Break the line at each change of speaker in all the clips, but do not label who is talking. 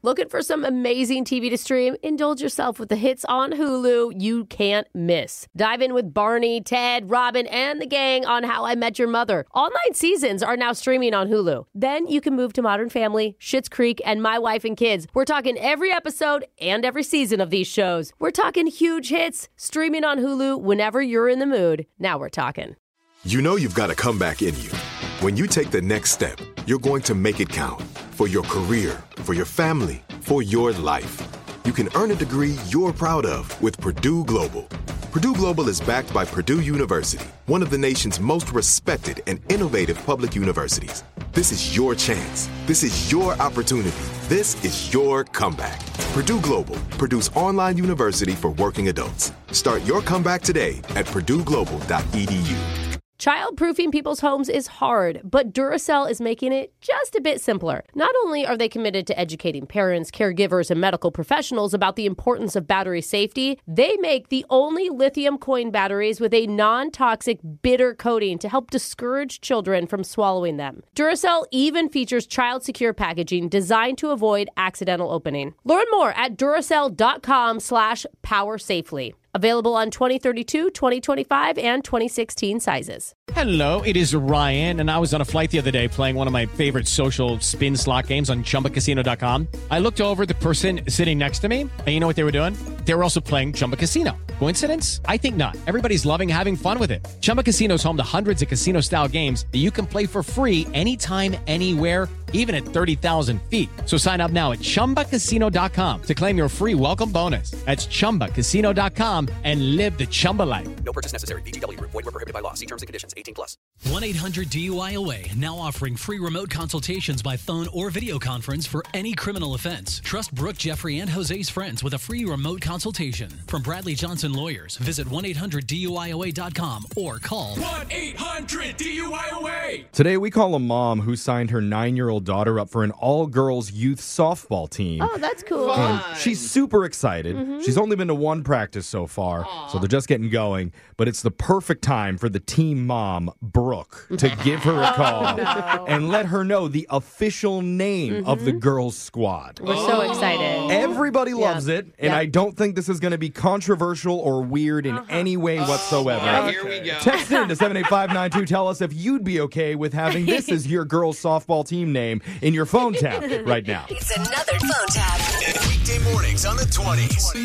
Looking for some amazing TV to stream? Indulge yourself with the hits on Hulu you can't miss. Dive in with Barney, Ted, Robin, and the gang on How I Met Your Mother. All 9 seasons are now streaming on Hulu. Then you can move to Modern Family, Schitt's Creek, and My Wife and Kids. We're talking every episode and every season of these shows. We're talking huge hits, streaming on Hulu whenever you're in the mood. Now we're talking.
You know you've got a comeback in you. When you take the next step, you're going to make it count. For your career, for your family, for your life. You can earn a degree you're proud of with Purdue Global. Purdue Global is backed by Purdue University, one of the nation's most respected and innovative public universities. This is your chance. This is your opportunity. This is your comeback. Purdue Global, Purdue's online university for working adults. Start your comeback today at purdueglobal.edu.
Child-proofing people's homes is hard, but Duracell is making it just a bit simpler. Not only are they committed to educating parents, caregivers, and medical professionals about the importance of battery safety, they make the only lithium coin batteries with a non-toxic bitter coating to help discourage children from swallowing them. Duracell even features child-secure packaging designed to avoid accidental opening. Learn more at Duracell.com/powersafely. Available on 2032, 2025, and 2016 sizes.
Hello, it is Ryan, and I was on a flight the other day playing one of my favorite social spin slot games on ChumbaCasino.com. I looked over at the person sitting next to me, and you know what they were doing? They were also playing Chumba Casino. Coincidence? I think not. Everybody's loving having fun with it. Chumba Casino is home to hundreds of casino-style games that you can play for free anytime, anywhere, even at 30,000 feet. So sign up now at ChumbaCasino.com to claim your free welcome bonus. That's ChumbaCasino.com and live the Chumba life.
No purchase necessary. VGW. Void where prohibited by law. See terms and conditions. 18+.
1-800-DUI-OA now offering free remote consultations by phone or video conference for any criminal offense. Trust Brooke, Jeffrey, and Jose's friends with a free remote consultation. From Bradley Johnson Lawyers, visit 1-800-DUI-OA.com or call
1-800-DUI-OA.
Today we call a mom who signed her 9-year-old daughter up for an all-girls youth softball team.
Oh, that's cool.
And she's super excited. She's only been to one practice so far, so they're just getting going. But it's the perfect time for the team mom, Brooke, to give her a call and let her know the official name of the girls' squad.
We're so excited.
Everybody loves it, and
Yeah.
I don't think this is going to be controversial or weird in any way whatsoever.
Here we go.
Text in to 78592. Tell us if you'd be okay with having this as your girls' softball team name in your phone tab right now.
It's another phone tap.
Weekday mornings on the 20s.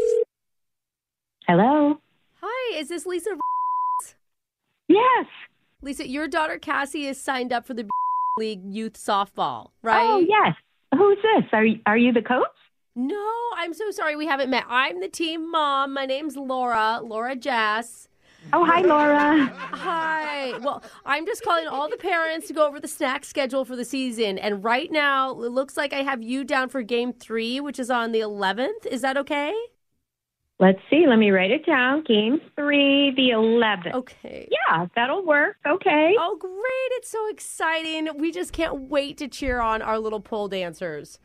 Hello.
Hi, is this Lisa?
Yes.
Lisa, your daughter Cassie is signed up for the League Youth Softball, right?
Oh, yes. Who's this? Are you the coach?
No, I'm so sorry we haven't met. I'm the team mom. My name's Laura Jass.
Oh, hi, Laura.
Hi. Well, I'm just calling all the parents to go over the snack schedule for the season. And right now, it looks like I have you down for game 3, which is on the 11th. Is that okay?
Let's see. Let me write it down. Game 3, the 11th.
Okay.
Yeah, that'll work. Okay.
Oh, great. It's so exciting. We just can't wait to cheer on our little pole dancers.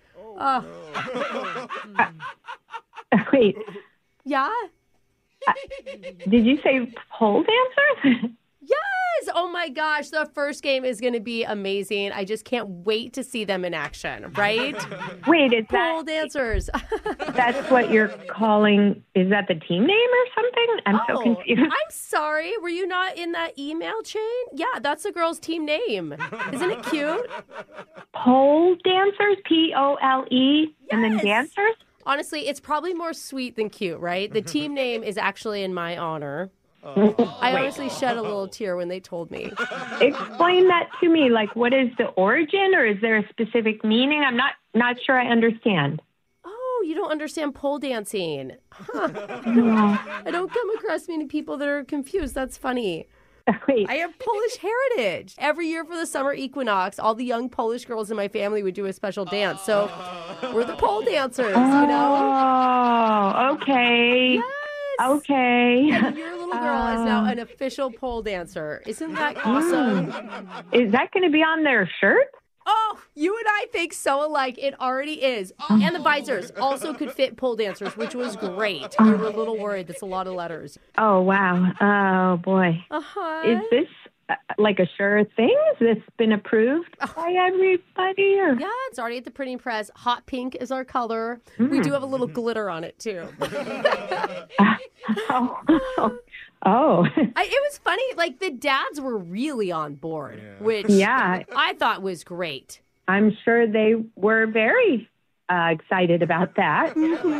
Wait,
Yeah?
did you say pole dancers?
Yes! Oh my gosh, the first game is going to be amazing. I just can't wait to see them in action, right?
Wait, is
Pole
that
dancers.
that's what you're calling? Is that the team name or something? I'm so confused.
I'm sorry. Were you not in that email chain? Yeah, that's the girl's team name. Isn't it cute?
Pole dancers, Pole, and then
Yes.
dancers.
Honestly, it's probably more sweet than cute, right? The team name is actually in my honor. I honestly shed a little tear when they told me.
Explain that to me. Like, what is the origin, or is there a specific meaning? I'm not sure I understand.
Oh, you don't understand pole dancing. Huh.
No.
I don't come across many people that are confused. That's funny.
Wait.
I have Polish heritage. Every year for the summer equinox, all the young Polish girls in my family would do a special dance. So we're the pole dancers, you know?
Oh, okay.
Yes.
Okay.
And your little girl is now an official pole dancer. Isn't that awesome?
Is that going to be on their shirt?
Oh, you and I think so alike. It already is. And the visors also could fit pole dancers, which was great. We were a little worried. That's a lot of letters.
Oh, wow. Oh, boy.
Uh-huh.
Is this like a sure thing? Has this been approved by everybody? Or?
Yeah, it's already at the printing press. Hot pink is our color. We do have a little glitter on it, too.
Oh.
It was funny. Like, the dads were really on board, which I thought was great.
I'm sure they were very excited about that.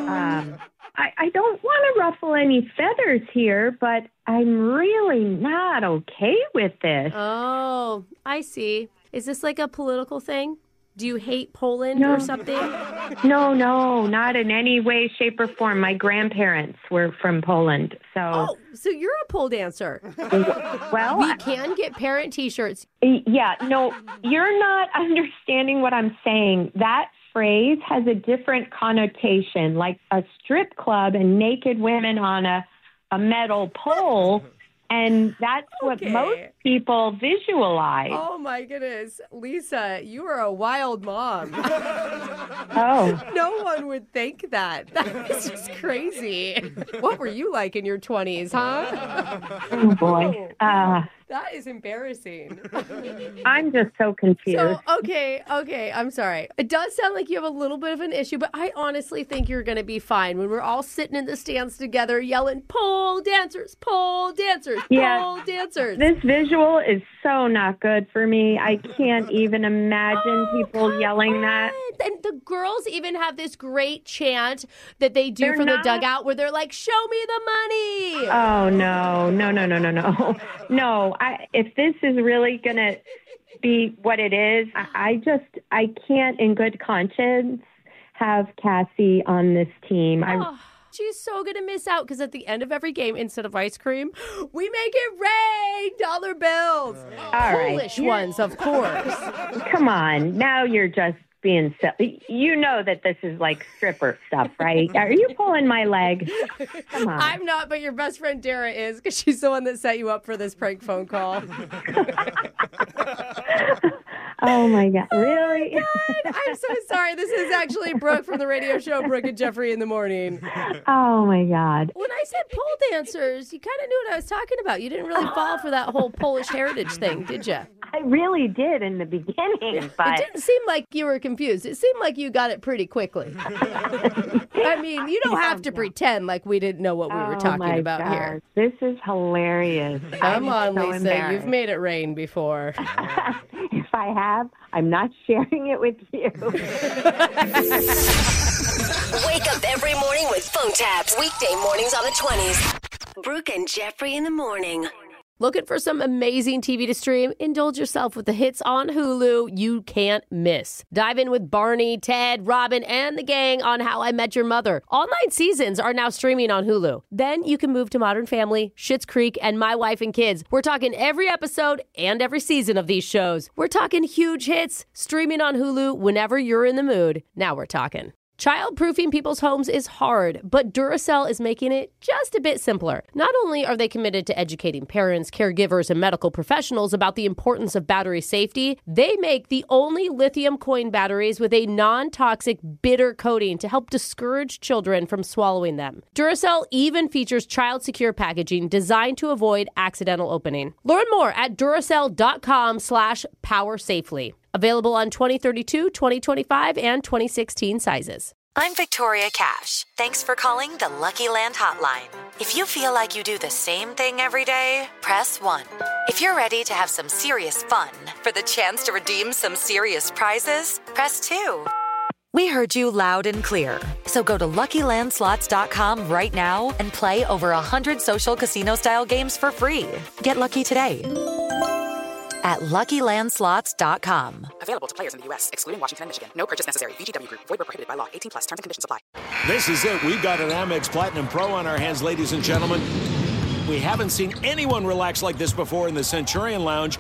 I don't want to ruffle any feathers here, but I'm really not okay with this.
Oh, I see. Is this like a political thing? Do you hate Poland or something?
No, not in any way, shape, or form. My grandparents were from Poland, so...
Oh, so you're a pole dancer.
Well...
We can get parent T-shirts.
Yeah, no, you're not understanding what I'm saying. That phrase has a different connotation, like a strip club and naked women on a metal pole, and that's what most people visualize.
Oh, my goodness. Lisa, you are a wild mom.
Oh.
No one would think that. That is just crazy. What were you like in your 20s, huh?
Oh, boy.
That is embarrassing.
I'm just so confused.
So, okay, I'm sorry. It does sound like you have a little bit of an issue, but I honestly think you're going to be fine when we're all sitting in the stands together yelling, pole dancers, pole dancers, pole dancers.
This visual is so not good for me. I can't even imagine people yelling that.
And the girls even have this great chant that they do the dugout where they're like, show me the money.
Oh, no. No, if this is really going to be what it is, I can't in good conscience have Cassie on this team.
She's so going to miss out because at the end of every game, instead of ice cream, we make it rain dollar bills. Polish ones, of course.
Come on. Now you're just being silly. You know that this is like stripper stuff, right? Are you pulling my leg? Come on.
I'm not, but your best friend Dara is because she's the one that set you up for this prank phone call.
Oh, my God. Really?
Oh my God. I'm so sorry. This is actually Brooke from the radio show Brooke and Jeffrey in the Morning.
Oh, my God.
When I said pole dancers, you kind of knew what I was talking about. You didn't really fall for that whole Polish heritage thing, did you?
I really did in the beginning, but...
It didn't seem like you were confused. It seemed like you got it pretty quickly. I mean, you don't have to pretend like we didn't know what we were talking about here.
This is hilarious.
Come on, Lisa. You've made it rain before.
If I have, I'm not sharing it with you.
Wake up every morning with phone taps. Weekday mornings on the 20s. Brooke and Jeffrey in the Morning.
Looking for some amazing TV to stream? Indulge yourself with the hits on Hulu you can't miss. Dive in with Barney, Ted, Robin, and the gang on How I Met Your Mother. All 9 seasons are now streaming on Hulu. Then you can move to Modern Family, Schitt's Creek, and My Wife and Kids. We're talking every episode and every season of these shows. We're talking huge hits, streaming on Hulu whenever you're in the mood. Now we're talking. Childproofing people's homes is hard, but Duracell is making it just a bit simpler. Not only are they committed to educating parents, caregivers, and medical professionals about the importance of battery safety, they make the only lithium coin batteries with a non-toxic bitter coating to help discourage children from swallowing them. Duracell even features child-secure packaging designed to avoid accidental opening. Learn more at Duracell.com/powersafely. Available on 2032, 2025, and 2016 sizes.
I'm Victoria Cash. Thanks for calling the Lucky Land Hotline. If you feel like you do the same thing every day, press 1. If you're ready to have some serious fun for the chance to redeem some serious prizes, press 2. We heard you loud and clear. So go to LuckyLandSlots.com right now and play over 100 social casino-style games for free. Get lucky today at LuckyLandSlots.com.
Available to players in the U.S., excluding Washington and Michigan. No purchase necessary. VGW Group. Void where prohibited by law. 18+. Terms and conditions apply.
This is it. We've got an Amex Platinum Pro on our hands, ladies and gentlemen. We haven't seen anyone relax like this before in the Centurion Lounge.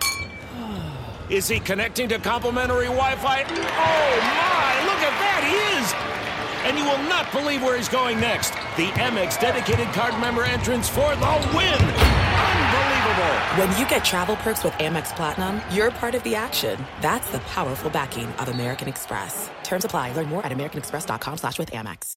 Is he connecting to complimentary Wi-Fi? Oh, my! Look at that! He is! And you will not believe where he's going next. The Amex dedicated card member entrance for the win! Unbelievable!
When you get travel perks with Amex Platinum, you're part of the action. That's the powerful backing of American Express. Terms apply. Learn more at americanexpress.com/withAmex.